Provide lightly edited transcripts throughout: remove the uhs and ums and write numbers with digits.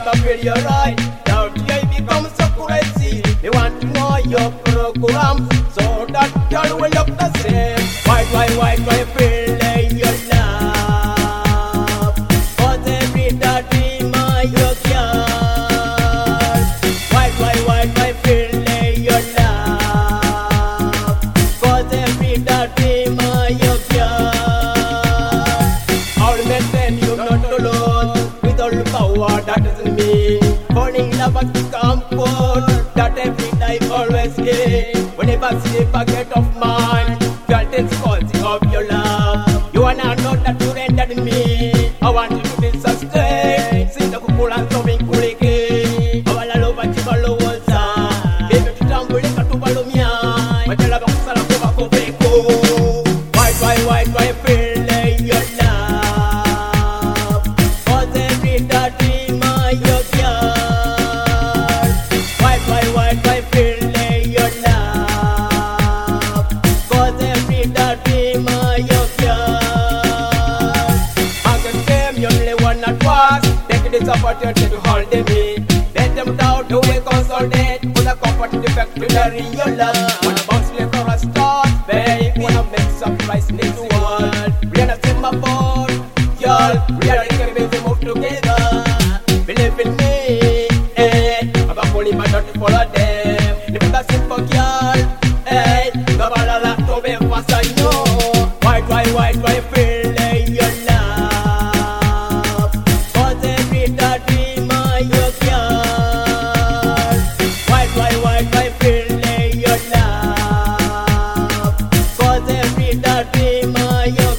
never feel you're right. Now you become so crazy. They want to know your program, so that girl will look the same. Why feel your love? Cause every dirty my your girl. Why feel your love? Cause every dirty my your girl. All men then you not alone. With all the power that is in me. Falling in love and comfort that every day always get. Whenever see a packet of mine, girl, that's quality of your love. You wanna know that you rendered me. I want you to be sustained. Since the couple and something kulike. I wanna love and keep a low water. Baby, to tumble like a tubalumia. But I love a sala for a copeko. Why feel your love? Cause every dirty my your girl. Why feel your love? Cause every dirty my your girl. I can claim you only one at once. Take this opportunity to hold them in. Let them down to a consolidate. Put a comfort in the factory in your love. Wanna bounce like a star, babe. Wanna make surprise in this world. We are not in my boat, girl. We are like a baby move together. Believe in me, I'm a holy man, not to follow them. If it's a simple girl, the ball to be fast, I know. Why feel your love? Cause every dirty my your girl. Why feel your love? Cause every dirty my your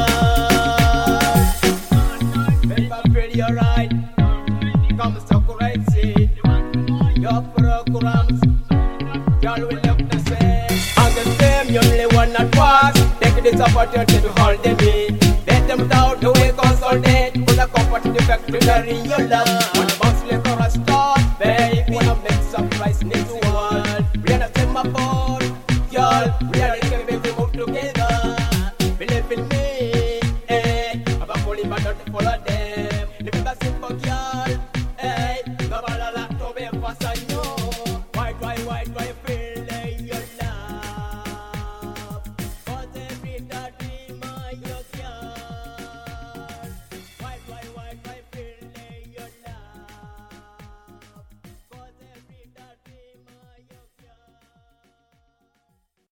girl. Never feel you're right. Come so crazy. Your programs, girl will look the same. And the same, you only one at once. Take this opportunity to hold them in. Let them down to a consolidate. Put a comfort in the factory in your love. Wanna bounce like a star, babe. Wanna make surprise in this world. We are not in my boat, girl. We are like a baby move together. Believe in me, I'm a holy man, not to follow them.